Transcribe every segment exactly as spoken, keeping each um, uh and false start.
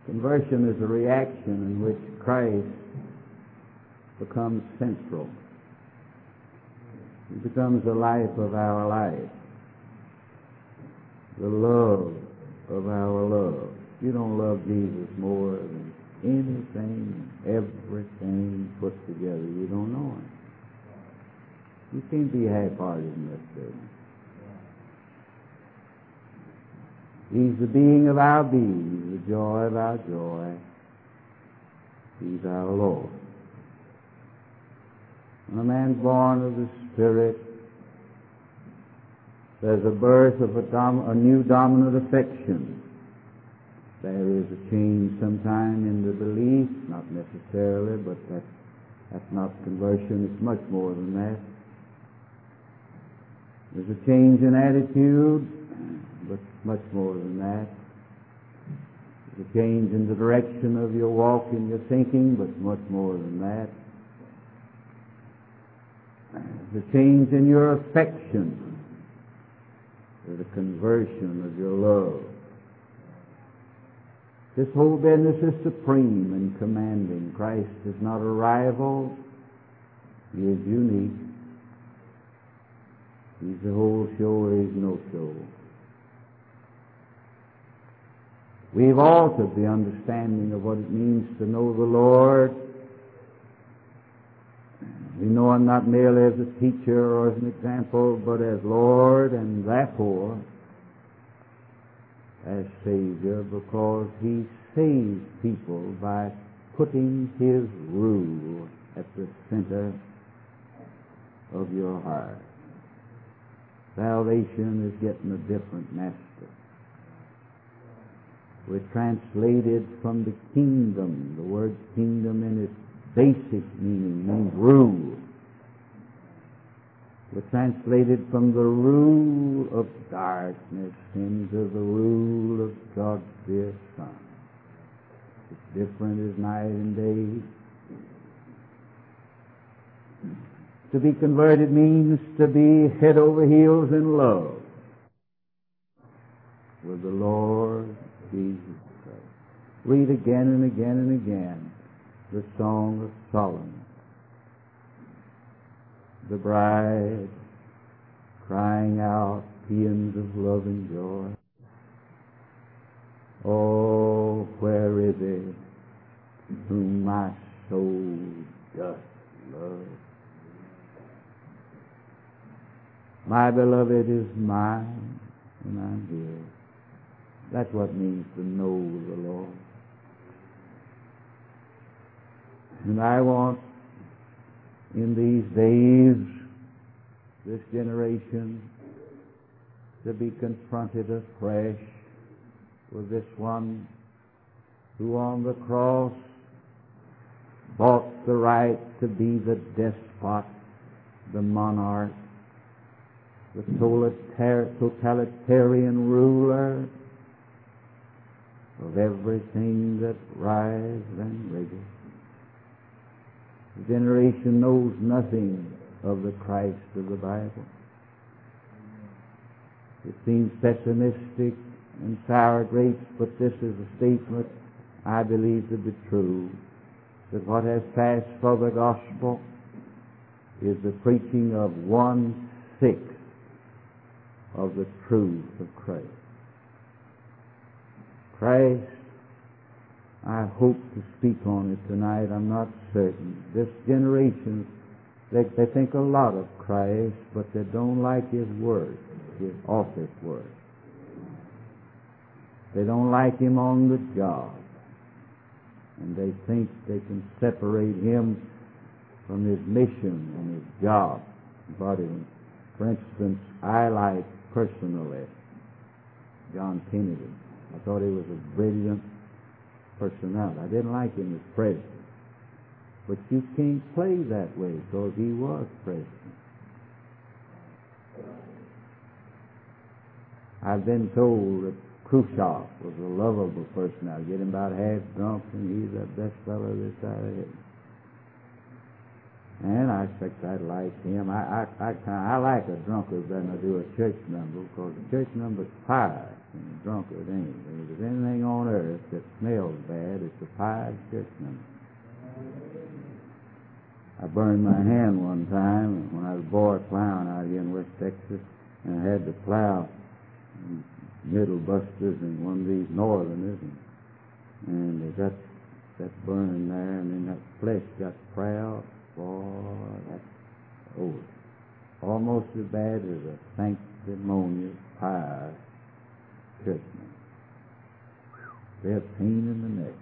Conversion is a reaction in which Christ becomes central. He becomes the life of our life, the love of our love. You don't love Jesus more than anything, everything put together. You don't know Him. You can't be half-hearted in this business. He's the being of our being, the joy of our joy. He's our Lord. When a man's born of the Spirit, there's a birth of a, dom- a new dominant affection. There is a change sometime in the belief, not necessarily, but that, that's not conversion. It's much more than that. There's a change in attitude, but much more than that. There's a change in the direction of your walk and your thinking, but much more than that. There's a change in your affection. There's a conversion of your love. This whole business is supreme and commanding. Christ is not a rival. He is unique. He's the whole show or he's no show. We've altered the understanding of what it means to know the Lord. We know Him not merely as a teacher or as an example, but as Lord and therefore as Savior, because He saves people by putting His rule at the center of your heart. Salvation is getting a different master. We're translated from the kingdom. The word kingdom in its basic meaning means rule. We're translated from the rule of darkness into the rule of God's dear Son. It's different as night and day. To be converted means to be head over heels in love with the Lord Jesus Christ. Read again and again and again the Song of Solomon. The bride crying out paeans of love and joy. Oh, where is it whom my soul doth love? My beloved is mine, and I'm here. That's what it means to know the Lord. And I want, in these days, this generation, to be confronted afresh with this one who on the cross bought the right to be the despot, the monarch, the totalitarian ruler of everything that rises and rages. The generation knows nothing of the Christ of the Bible. It seems pessimistic and sour grapes, but this is a statement I believe to be true, that what has passed for the gospel is the preaching of one-sixth of the truth of Christ. Christ, I hope to speak on it tonight. I'm not certain. This generation, they, they think a lot of Christ, but they don't like His word, His office word. They don't like Him on the job. And they think they can separate Him from His mission and His job. But in, for instance, I like personally John Kennedy. I thought he was a brilliant personality. I didn't like him as president. But you can't play that way because he was president. I've been told that Khrushchev was a lovable person. I'll get him about half drunk and he's the best fellow this side of it. And I expect I'd like him. I I I, kinda, I like a drunkard better than I do a church member, because a church member's fire and a drunkard ain't. If there's anything on earth that smells bad, that it's a pious church member. I burned my hand one time when I was a boy plowing out here in West Texas, and I had to plow middle busters and one of these northerners, and, and they got that burning there, and then that flesh got proud. Boy, that's over. Almost as bad as a sanctimonious, pious churchman. They're pain in the neck.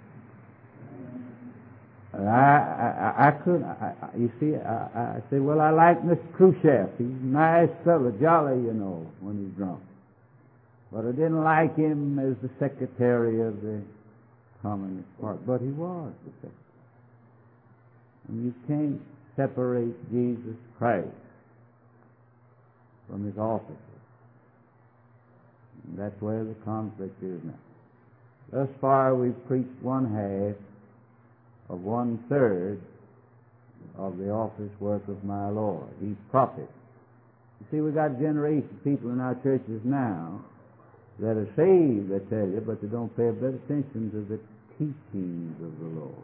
I, I, I couldn't, I, I, you see, I, I said, well, I like Mister Khrushchev. He's a nice fellow, jolly, you know, when he's drunk. But I didn't like him as the secretary of the Communist Party. But he was the secretary. And you can't separate Jesus Christ from his offices. And that's where the conflict is now. Thus far, we've preached one half of one third of the office work of my Lord. He's prophet. You see, we've got a generation of people in our churches now that are saved, I tell you, but they don't pay a bit of attention to the teachings of the Lord.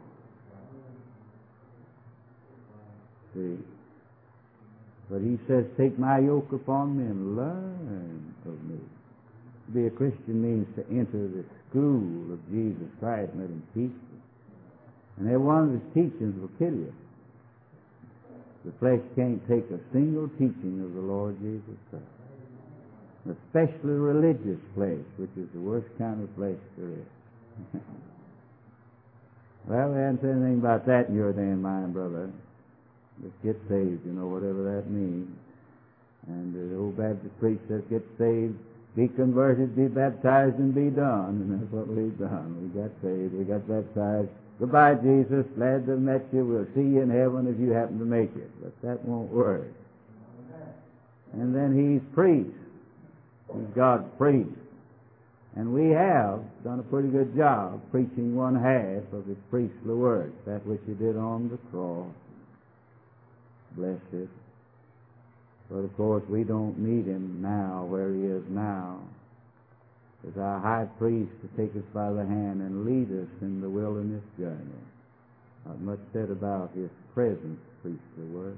See? But he says, take my yoke upon me and learn of me. To be a Christian means to enter the school of Jesus Christ and let him teach you. And every one of his teachings will kill you. The flesh can't take a single teaching of the Lord Jesus Christ. Especially religious flesh, which is the worst kind of flesh there is. Well, we haven't said anything about that in your day and mine, brother. Just get saved, you know, whatever that means. And the old Baptist priest says, get saved, be converted, be baptized, and be done. And that's what we've done. We got saved, we got baptized. Goodbye, Jesus. Glad to have met you. We'll see you in heaven if you happen to make it. But that won't work. And then he's priest. He's God's priest. And we have done a pretty good job preaching one half of his priestly work, that which he did on the cross. Bless it. But of course, we don't need him now where he is now as our high priest to take us by the hand and lead us in the wilderness journey. Not much said about his present priestly work.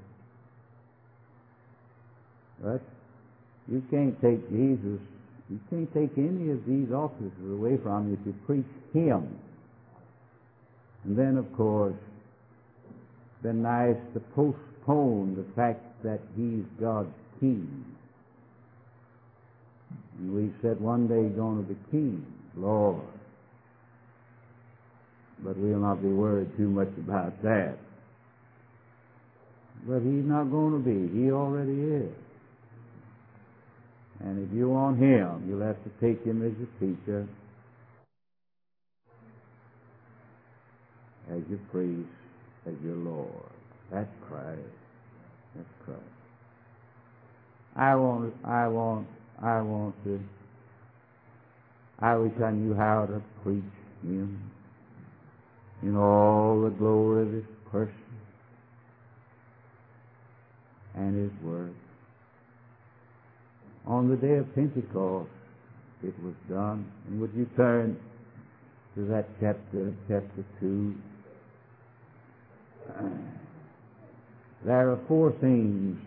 But you can't take Jesus, you can't take any of these offices away from you if you preach him. And then, of course, it's been nice to postpone the fact that he's God's king. And we said one day he's going to be king, Lord. But we'll not be worried too much about that. But he's not going to be. He already is. And if you want him, you'll have to take him as your teacher, as your priest, as your Lord. That's Christ. That's Christ. I want, I want, I want to, I wish I knew how to preach him in all the glory of his person and his word. On the day of Pentecost, it was done. And would you turn to that chapter, chapter two? There are four things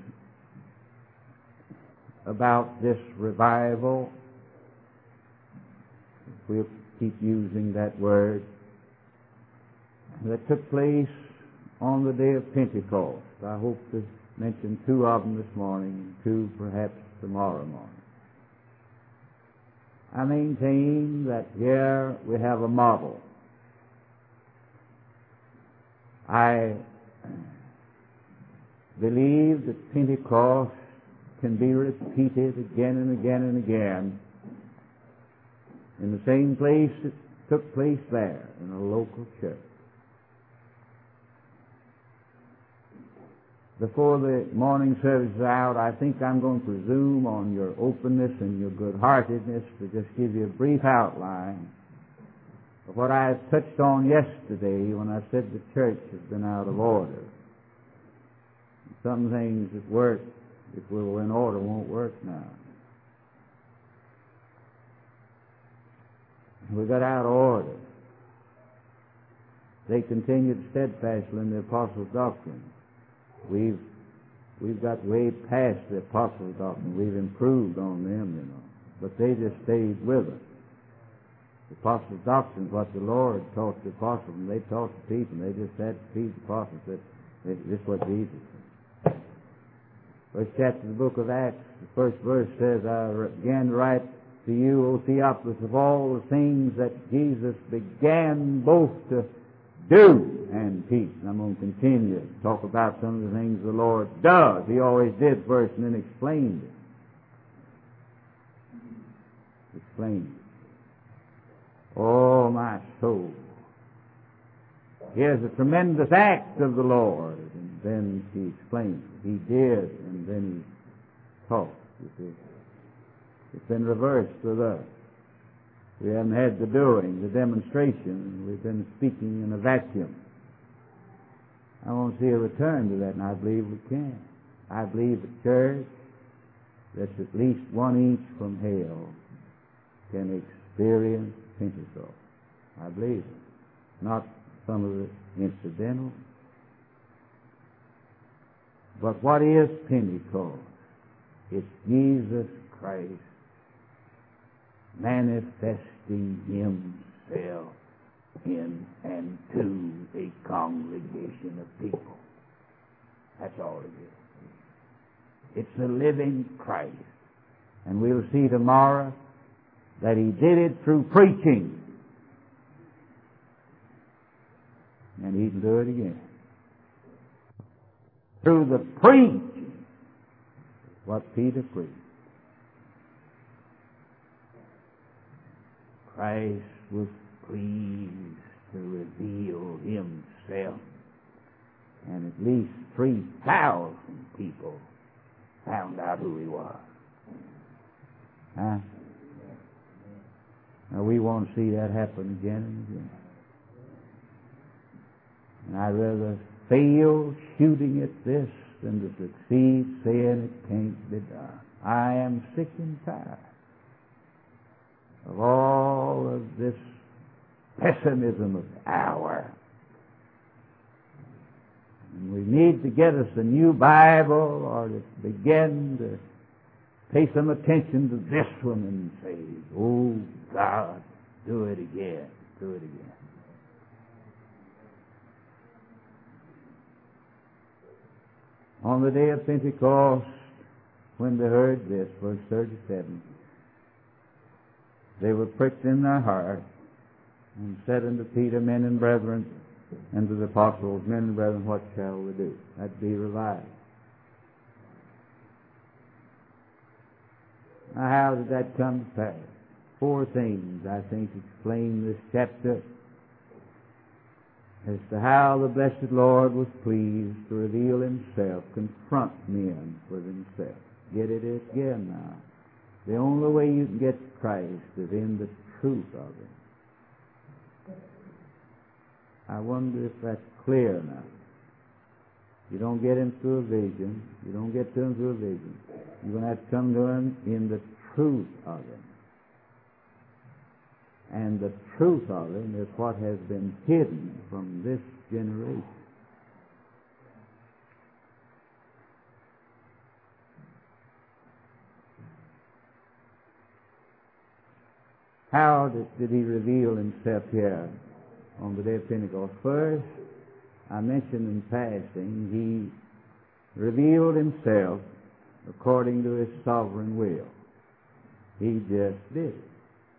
about this revival. We'll keep using that word. That took place on the day of Pentecost. I hope to mention two of them this morning, and two perhaps tomorrow morning. I maintain that here we have a model. I believe that Pentecost can be repeated again and again and again in the same place it took place there, in a local church. Before the morning service is out, I think I'm going to presume on your openness and your good-heartedness to just give you a brief outline of what I touched on yesterday when I said the church has been out of order. Some things that work, if we were in order, won't work now. We got out of order. they continued steadfastly in the apostles' doctrine. We've we've got way past the apostles' doctrine. We've improved on them, you know. But they just stayed with us. The apostles' doctrine is what the Lord taught the apostles, and they taught the people, and they just had to feed the apostles that this is what Jesus said. First chapter of the book of Acts, the first verse says, I began to write to you, O Theophilus, of all the things that Jesus began both to do and teach. And I'm going to continue to talk about some of the things the Lord does. He always did first and then explained it. Explained it. Oh, my soul. Here's a tremendous act of the Lord. And then he explains it. He did, and then he taught. You see. It's been reversed with us. We haven't had the doing, the demonstration. We've been speaking in a vacuum. I want to see a return to that, and I believe we can. I believe a church that's at least one inch from hell can experience Pentecost. I believe it. Not some of the incidental. But what is Pentecost? It's Jesus Christ manifesting himself in and to a congregation of people. That's all it is. It's the living Christ. And we'll see tomorrow that he did it through preaching. And he can do it again. Through the preaching. What Peter preached. Christ was pleased to reveal himself. And at least three thousand people found out who he was. Huh? Now we want to see that happen again and again. And I'd rather fail shooting at this than to succeed saying it can't be done. I am sick and tired of all of this pessimism of the hour. And we need to get us a new Bible or to begin to pay some attention to this one and say, oh God, do it again, do it again. On the day of Pentecost, when they heard this, verse thirty-seven, they were pricked in their heart and said unto Peter, men and brethren, and to the apostles, men and brethren, what shall we do? That'd be revived. Now, how did that come to pass? Four things, I think, explain this chapter as to how the blessed Lord was pleased to reveal himself, confront men with himself. Get it again now. The only way you can get Christ is in the truth of him. I wonder if that's clear now. You don't get him through a vision. You don't get to him through a vision. You're going to have to come to him in the truth of him. And the truth of him is what has been hidden from this generation. How did, did he reveal himself here on the day of Pentecost? First, I mentioned in passing, he revealed himself according to his sovereign will. He just did it.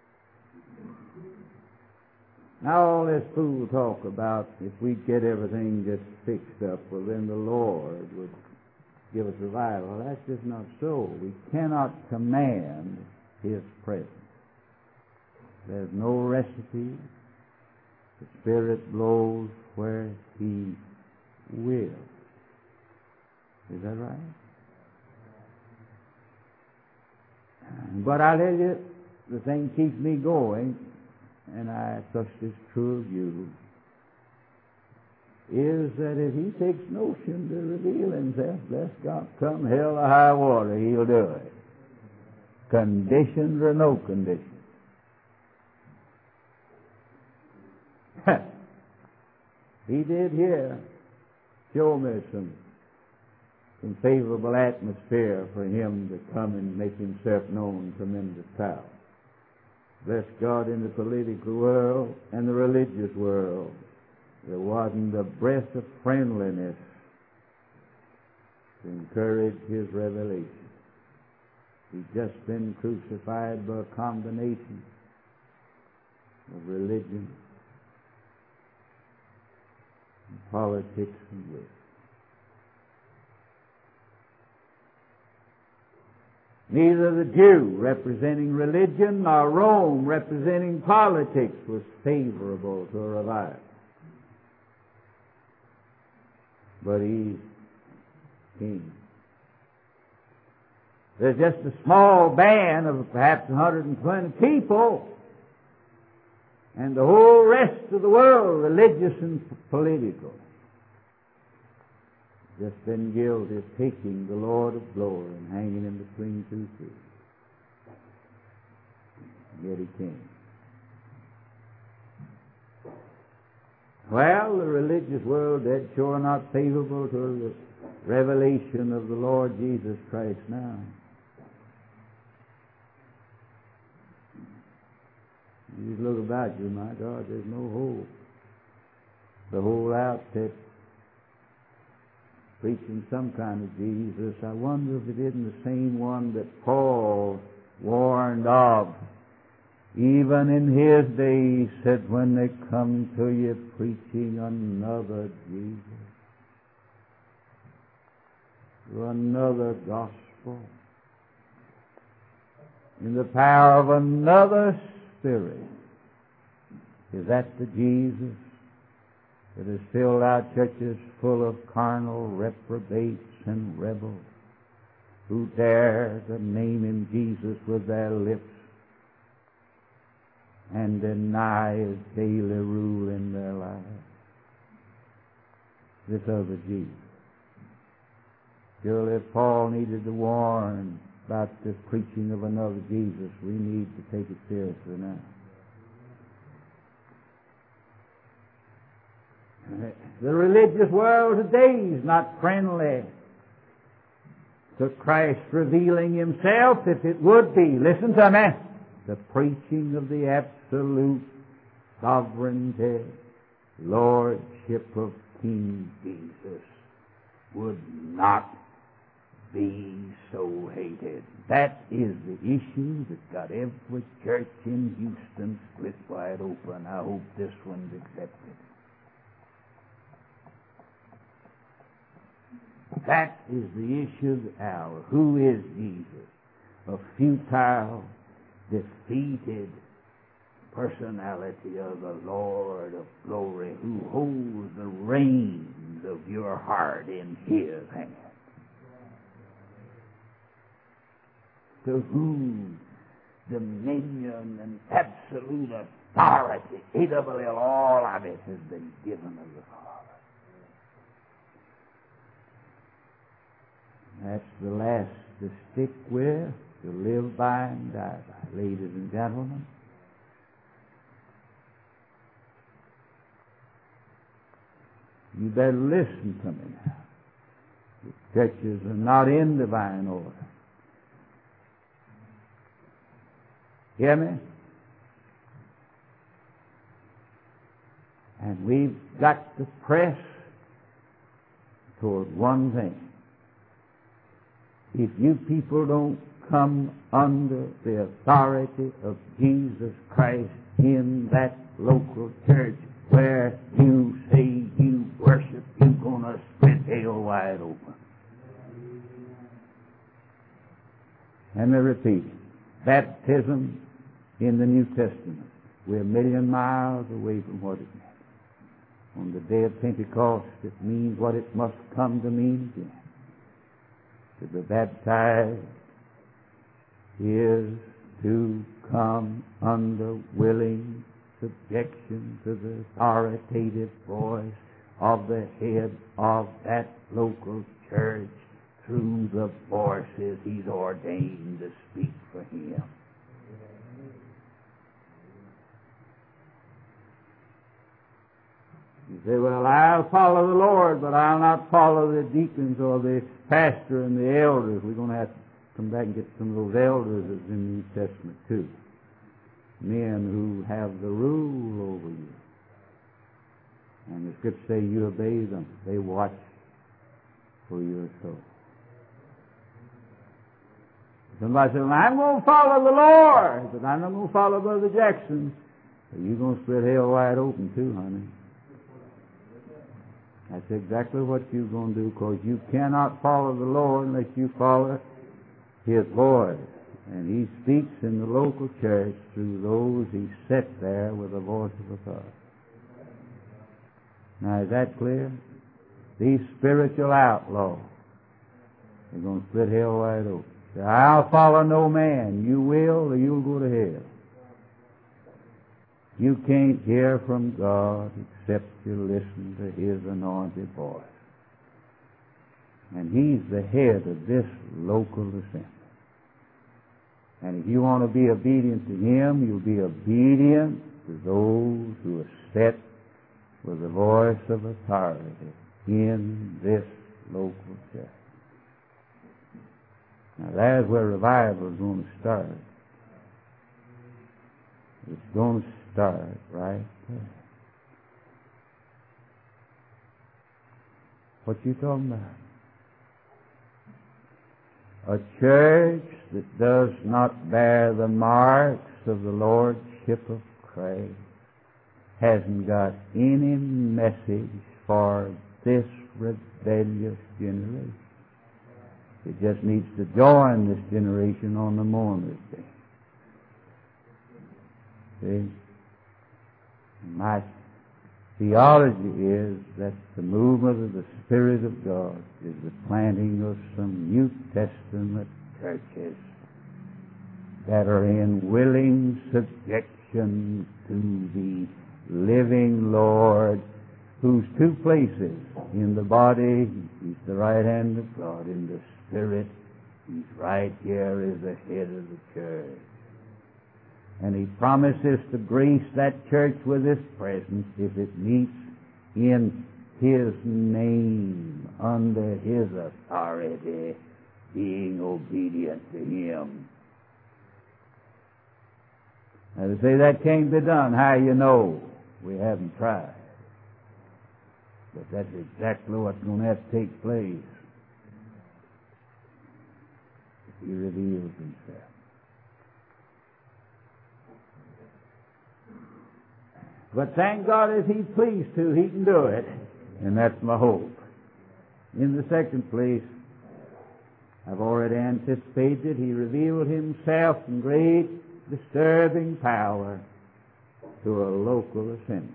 Now all this fool talk about if we get everything just fixed up, well then the Lord would give us revival. Well, that's just not so. We cannot command his presence. There's no recipe. The Spirit blows where he will. Is that right? But I tell you, the thing keeps me going, and I trust it's true of you, is that if he takes notion to reveal himself, bless God, come hell or high water, he'll do it. Conditions or no conditions. He did here show me some, some favorable atmosphere for him to come and make himself known from in the south. Bless God, in the political world and the religious world, there wasn't a breath of friendliness to encourage his revelation. He's just been crucified by a combination of religion, and politics, and wisdom. Neither the Jew representing religion nor Rome representing politics was favorable to a revival. But he's king. There's just a small band of perhaps one hundred twenty people, and the whole rest of the world, religious and political, just been guilty of taking the Lord of glory and hanging him between two trees. Yet he came. Well, the religious world, that's sure not favorable to the revelation of the Lord Jesus Christ now. You just look about you, my God, there's no hope. The whole outfit preaching some kind of Jesus. I wonder if it isn't the same one that Paul warned of. Even in his day, he said, when they come to you preaching another Jesus, another gospel, in the power of another Spirit, is that the Jesus that has filled our churches full of carnal reprobates and rebels who dare to name him Jesus with their lips and deny his daily rule in their lives? This other Jesus. Surely if Paul needed to warn about this preaching of another Jesus, we need to take it seriously now. The religious world today is not friendly to Christ revealing himself. If it would be, listen to me, the preaching of the absolute sovereignty, lordship of King Jesus would not be so hated. That is the issue that got every church in Houston split wide open. I hope this one's accepted. That is the issue of the hour. Who is Jesus? A futile, defeated personality of the Lord of glory who holds the reins of your heart in his hand. To whom dominion and absolute authority, A W L, all of it has been given of the Father. That's the last to stick with, to live by and die by. Ladies and gentlemen, you better listen to me now. The churches are not in divine order. Hear me? And we've got to press toward one thing. If you people don't come under the authority of Jesus Christ in that local church where you say you worship, you're going to split hell wide open. Let me repeat it. Baptism in the New Testament. We're a million miles away from what it meant. On the day of Pentecost, it means what it must come to mean again. To be baptized is to come under willing subjection to the authoritative voice of the head of that local church through the voices he's ordained to speak for him. You You say, well, I'll follow the Lord, but I'll not follow the deacons or the pastor and the elders. We're going to have to come back and get some of those elders that's in the New Testament too. Men who have the rule over you. And the Scriptures say you obey them. They watch for your soul. Somebody says, well, I'm going to follow the Lord, but I'm not going to follow Brother Jackson. Well, you're going to split hell wide open too, honey. That's exactly what you're going to do, because you cannot follow the Lord unless you follow His voice. And He speaks in the local church through those He set there with a voice of authority. Now, is that clear? These spiritual outlaws, they're going to split hell wide open. Say, I'll follow no man. You will, or you'll go to hell. You can't hear from God except you listen to His anointed voice. And He's the head of this local assembly. And if you want to be obedient to Him, you'll be obedient to those who are set with the voice of authority in this local church. Now there's where revival is going to start. It's going to start right there. What you talking about? A church that does not bear the marks of the Lordship of Christ hasn't got any message for this rebellious generation. It just needs to join this generation on the mourner's day. See? My theology is that the movement of the Spirit of God is the planting of some New Testament churches that are in willing subjection to the living Lord, whose two places in the body, He's the right hand of God. In the Spirit, He's right here as the head of the church. And He promises to grace that church with His presence if it meets in His name, under His authority, being obedient to Him. Now to say that can't be done, how you know? We haven't tried. But that's exactly what's going to have to take place if He reveals Himself. But thank God, if He's pleased to, He can do it. And that's my hope. In the second place, I've already anticipated, He revealed Himself in great disturbing power to a local assembly.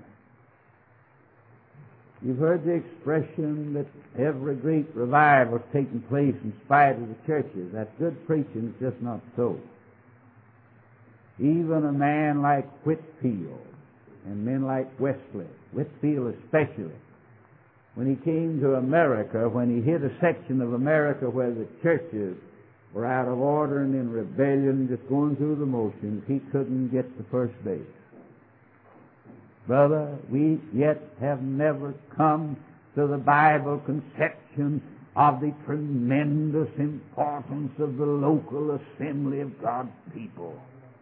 You've heard the expression that every great revival is taking place in spite of the churches. That's good preaching, it's just not so. Even a man like Whitfield and men like Wesley, Whitfield especially, when he came to America, when he hit a section of America where the churches were out of order and in rebellion, just going through the motions, he couldn't get to first base. Brother, we yet have never come to the Bible conception of the tremendous importance of the local assembly of God's people.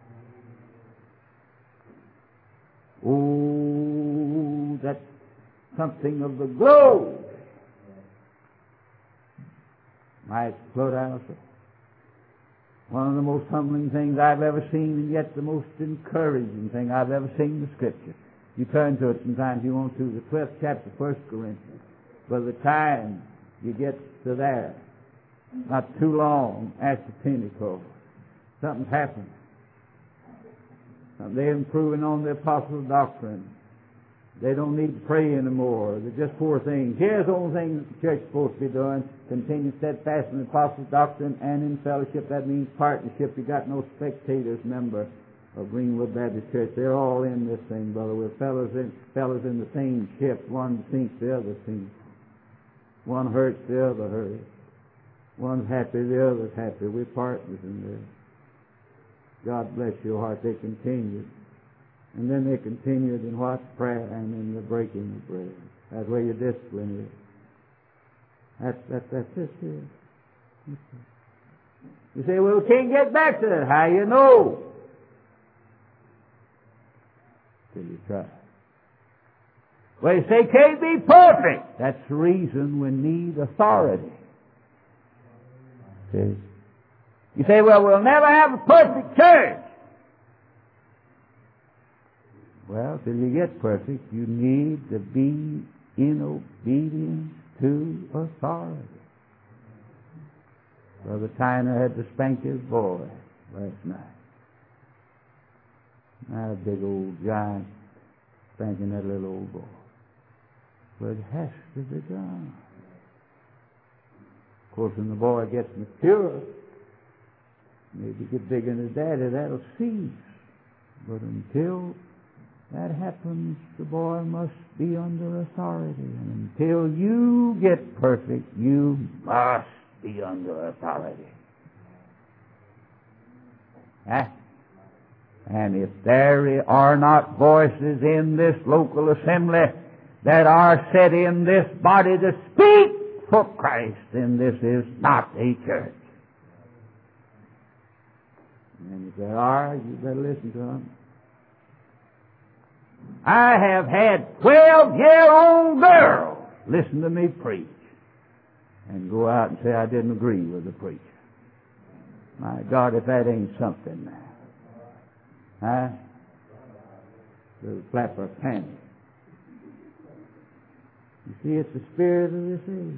Oh, that's something of the globe. Might float out. One of the most humbling things I've ever seen, and yet the most encouraging thing I've ever seen in the Scripture. You turn to it sometimes you want to, the twelfth chapter, First Corinthians. By the time you get to there, not too long after Pentecost, something's happened. They're improving on the apostles' doctrine. They don't need to pray anymore. They're just four things. Here's the only thing that the church is supposed to be doing. Continue steadfast in the apostles' doctrine and in fellowship. That means partnership. You got no spectators, member of Greenwood Baptist Church. They're all in this thing, brother. We're fellows in, fellows in the same ship. One sinks, the other sinks. One hurts, the other hurts. One's happy, the other's happy. We're partners in this. God bless your heart. They continue. And then they continued in what? Prayer and in the breaking of bread. That's where your discipline is. That's, that, that's it here. You say, well, we can't get back to that. How you know? Till you try. Well, you say, can't be perfect. That's the reason we need authority. See? You say, well, we'll never have a perfect church. Well, till you get perfect, you need to be in obedience to authority. Brother Tyner had to spank his boy last night. Not a big old giant spanking that little old boy. But it has to be done. Of course, when the boy gets mature, maybe get bigger than his daddy, that'll cease. But until that happens, the boy must be under authority. And until you get perfect, you must be under authority. Huh? And if there are not voices in this local assembly that are set in this body to speak for Christ, then this is not a church. And if there are, you better listen to them. I have had twelve-year-old girls listen to me preach and go out and say I didn't agree with the preacher. My God, if that ain't something now. Huh? The flapper panic. You see, it's the spirit of this age.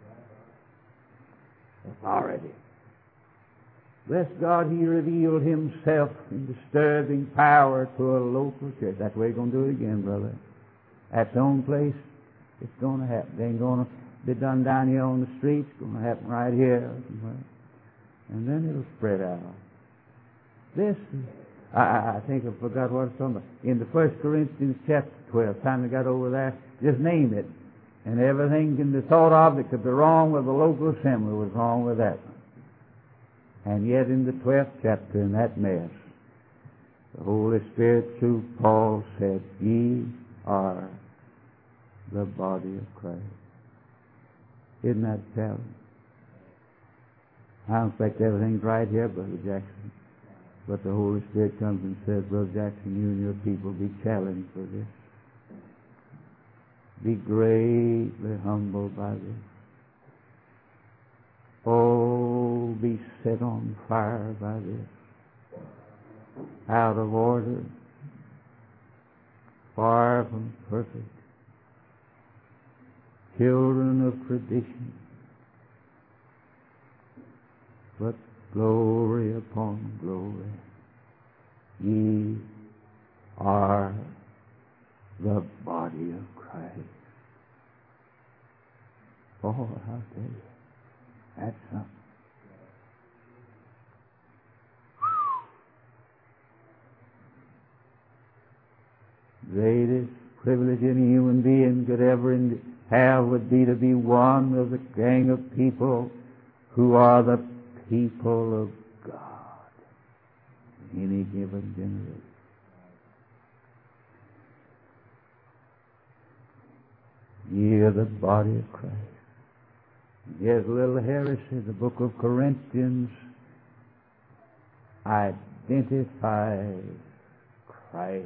Authority. Bless God, He revealed Himself in disturbing power to a local church. That's the way He's going to do it again, brother. That's the only place it's going to happen. It ain't going to be done down here on the streets. It's going to happen right here. And then it'll spread out. This is, I, I think I forgot what it's talking about. In the First Corinthians chapter twelve, time we got over there, just name it. And everything can be thought of that could be wrong with the local assembly was wrong with that one. And yet in the twelfth chapter, in that mess, the Holy Spirit through Paul said, ye are the body of Christ. Isn't that telling? I don't expect everything's right here, Brother Jackson. But the Holy Spirit comes and says, Brother Jackson, you and your people be challenged for this. Be greatly humbled by this. Oh, be set on fire by this. Out of order. Far from perfect. Children of tradition. But glory upon glory. Ye are the body of Christ. Oh, I'll tell you. That's something. Greatest privilege any human being could ever have would be to be one of the gang of people who are the people of God in any given generation. Ye are the body of Christ. Here's a little heresy. The book of Corinthians identifies Christ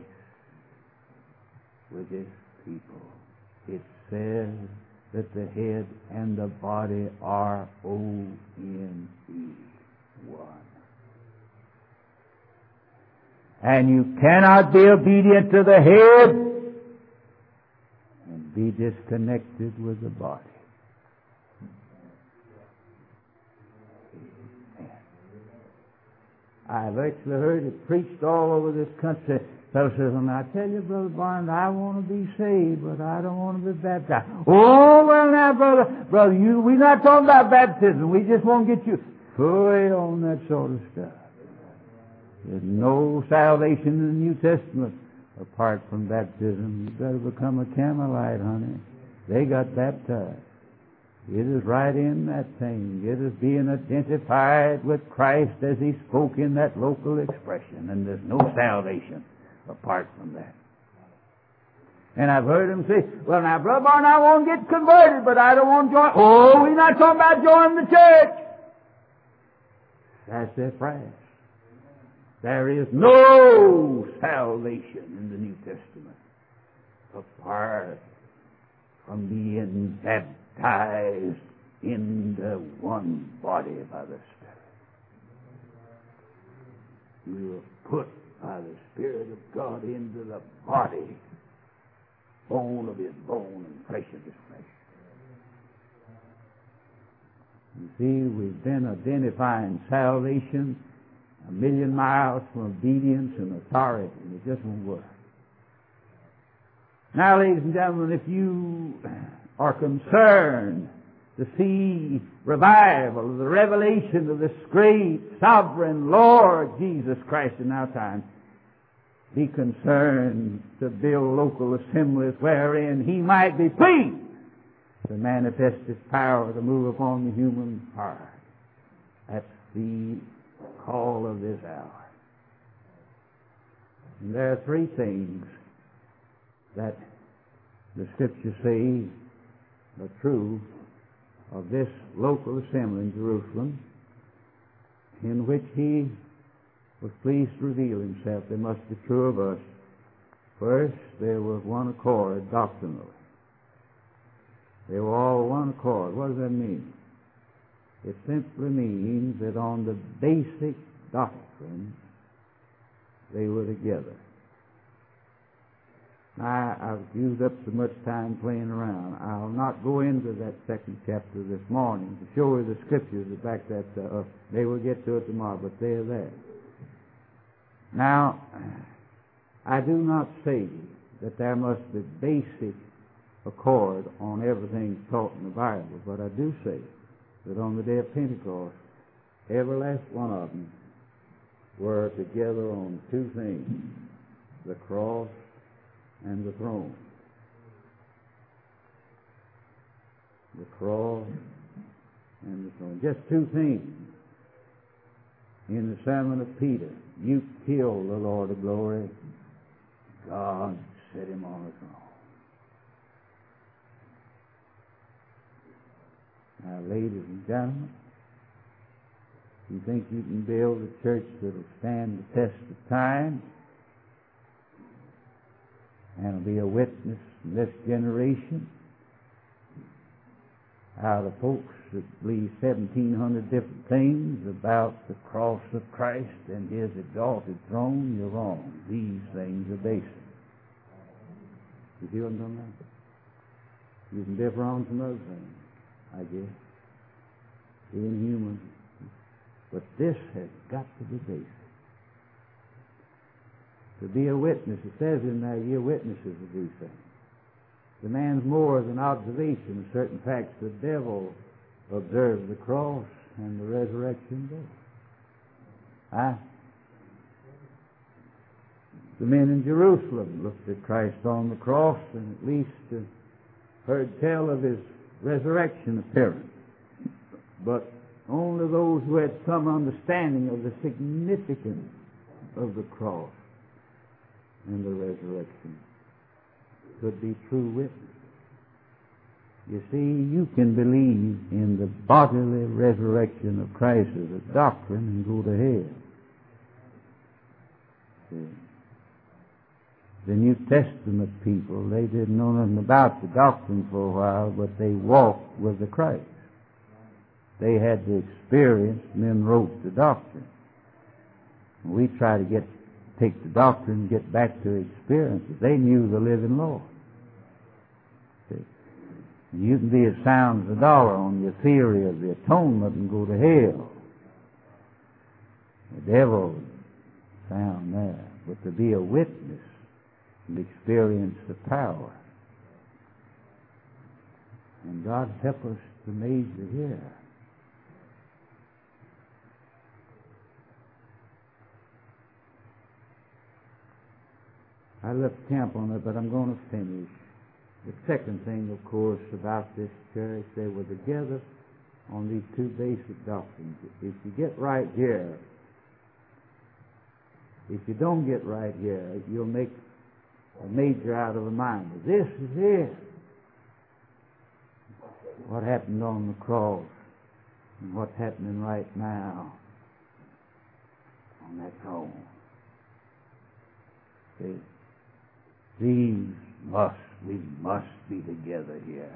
with His people. It says that the head and the body are O N E, one. And you cannot be obedient to the head and be disconnected with the body. I've actually heard it preached all over this country. Fellow says, and I tell you, Brother Barnes, I want to be saved, but I don't want to be baptized. Oh, well now, brother, brother, you, we're not talking about baptism. We just want to get you fully on that sort of stuff. There's no salvation in the New Testament apart from baptism. You better become a Carmelite, honey. They got baptized. It is right in that thing. It is being identified with Christ as He spoke in that local expression. And there's no salvation apart from that. And I've heard them say, well, now, Brother Barton, I won't get converted, but I don't want to join. Oh, we're not talking about joining the church. That's their phrase. There is no salvation in the New Testament apart from being baptized into one body by the Spirit. You are put by the Spirit of God into the body, bone of his bone and flesh of his flesh. You see, we've been identifying salvation a million miles from obedience and authority, and it just won't work. Now, ladies and gentlemen, if you are concerned to see revival of the revelation of this great sovereign Lord Jesus Christ in our time, be concerned to build local assemblies wherein he might be pleased to manifest his power to move upon the human heart. That's the call of this hour. And there are three things that the Scriptures say are true of this local assembly in Jerusalem, in which he was pleased to reveal himself. They must be true of us. First, there was one accord doctrinally. They were all one accord. What does that mean? It simply means that on the basic doctrine, they were together. I, I've used up so much time playing around. I'll not go into that second chapter this morning to show you the Scriptures that back that uh, up. They will get to it tomorrow, but they're there. Now, I do not say that there must be basic accord on everything taught in the Bible, but I do say that on the day of Pentecost, every last one of them were together on two things, the cross and the throne. The cross and the throne. Just two things. In the sermon of Peter, you killed the Lord of glory. God set him on the throne. Now, ladies and gentlemen, you think you can build a church that will stand the test of time and will be a witness in this generation out of folks that believe seventeen hundred different things about the cross of Christ and his exalted throne? You're wrong. These things are basic. You see what I'm talking about? You can differ on some other things, I guess, being human. But this has got to be basic. To be a witness, it says in there, you're witnesses of these things. The man's more than observation of certain facts. The devil observed the cross and the resurrection day. Huh? The men in Jerusalem looked at Christ on the cross and at least uh, heard tell of his resurrection appearance. But only those who had some understanding of the significance of the cross and the resurrection could be true witnesses. You see, you can believe in the bodily resurrection of Christ as a doctrine and go to hell. See? The New Testament people, they didn't know nothing about the doctrine for a while, but they walked with the Christ. They had the experience and then wrote the doctrine. We try to get take the doctrine and get back to experiences. They knew the living Lord. See? You can be as sound as a dollar on your theory of the atonement and go to hell. The devil found there. But to be a witness and experience the power. And God help us to measure here. I left camp on it, but I'm going to finish. The second thing, of course, about this church, they were together on these two basic doctrines. If you get right here, if you don't get right here, you'll make a major out of a minor. This is it. What happened on the cross and what's happening right now on that throne. See, these must, we must be together here.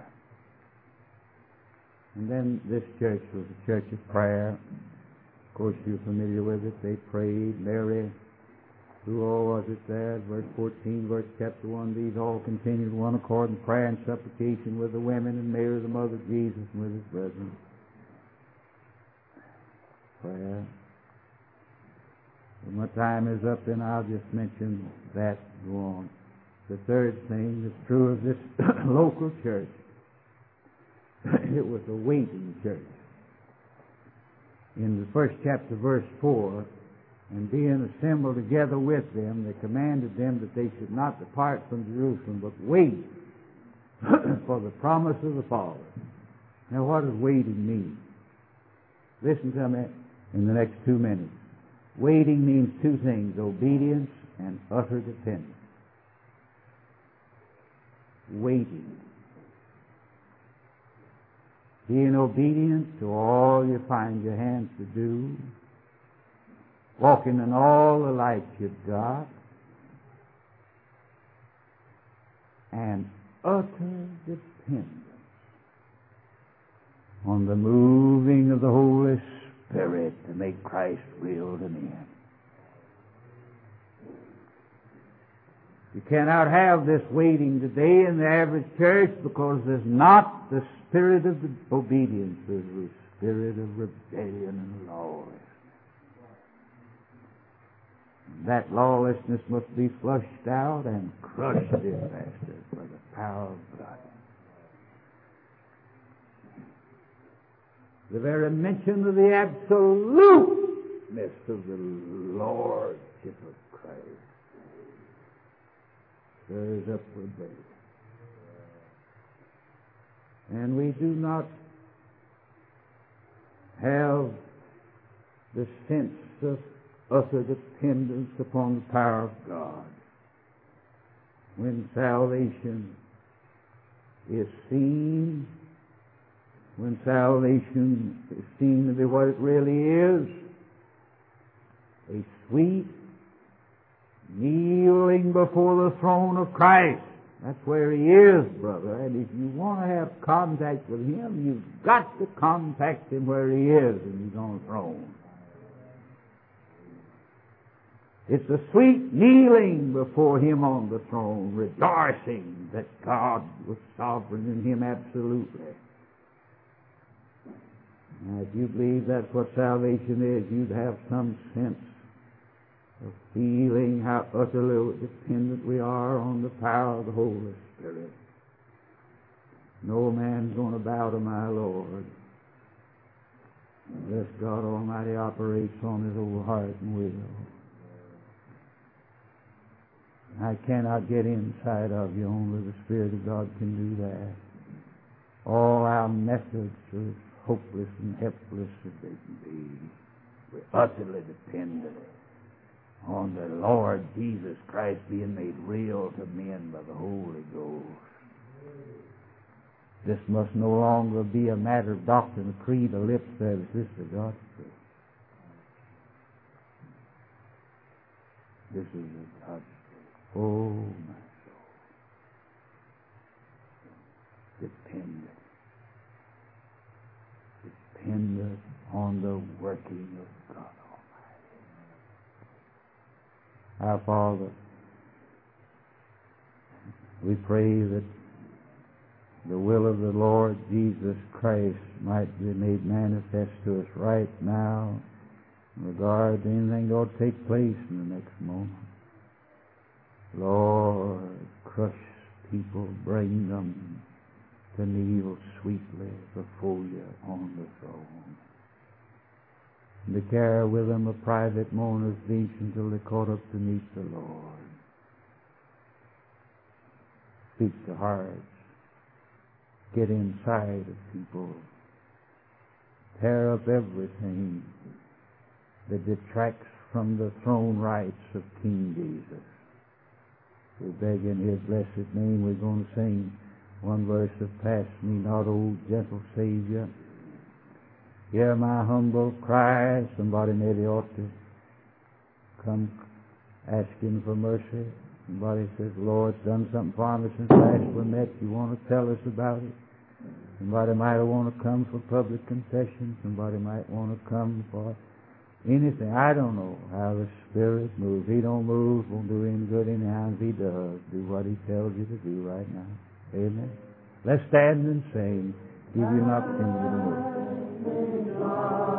And then this church was a church of prayer. Of course, you're familiar with it. They prayed. Mary, who all was it there? Verse fourteen, verse chapter one. These all continued one accord in prayer and supplication with the women, and Mary, the mother of Jesus, and with his brethren. Prayer. When my time is up, then I'll just mention that. Go on. The third thing that's true of this local church, it was a waiting church. In the first chapter, verse four, and being assembled together with them, they commanded them that they should not depart from Jerusalem, but wait for the promise of the Father. Now, what does waiting mean? Listen to me in the next two minutes. Waiting means two things: obedience and utter dependence. Waiting. Being obedient to all you find your hands to do. Walking in all the light you've got. And utter dependence on the moving of the Holy Spirit to make Christ real to men. You cannot have this waiting today in the average church because there's not the spirit of the obedience. There's the spirit of rebellion and lawlessness. That lawlessness must be flushed out and crushed in, Master, by the power of God. The very mention of the absoluteness of the Lordship of Christ stirs up rebellion. And we do not have the sense of utter dependence upon the power of God. When salvation is seen, when salvation is seen to be what it really is, a sweet kneeling before the throne of Christ. That's where He is, brother. And if you want to have contact with Him, you've got to contact Him where He is, and He's on the throne. It's a sweet kneeling before Him on the throne, rejoicing that God was sovereign in Him absolutely. Now, if you believe that's what salvation is, you'd have some sense of feeling how utterly dependent we are on the power of the Holy Spirit. No man's going to bow to my Lord unless God Almighty operates on his own heart and will. I cannot get inside of you. Only the Spirit of God can do that. All our methods are as hopeless and helpless as they can be. We're utterly dependent on the Lord Jesus Christ being made real to men by the Holy Ghost. This must no longer be a matter of doctrine, a creed, a lip service. This is the gospel. This is the gospel. Oh, my soul. Dependent. Dependent on the working of God Almighty. Our Father, we pray that the will of the Lord Jesus Christ might be made manifest to us right now in regard to anything that will take place in the next moment. Lord, crush people, bring them to kneel sweetly before you on the throne. And to carry with them a private mourner's bench until they caught up to meet the Lord. Speak to hearts. Get inside of people. Tear up everything that detracts from the throne rights of King Jesus. We beg in His blessed name. We're going to sing one verse of Pass Me Not, O Gentle Savior. Hear my humble cry. Somebody maybe ought to come asking for mercy. Somebody says, Lord's done something for me since last we met. You want to tell us about it? Somebody might want to come for public confession. Somebody might want to come for anything. I don't know how the Spirit moves. He don't move, won't do any good anyhow. If He does, do what He tells you to do right now. Amen. Let's stand and sing. Give you an opportunity to move.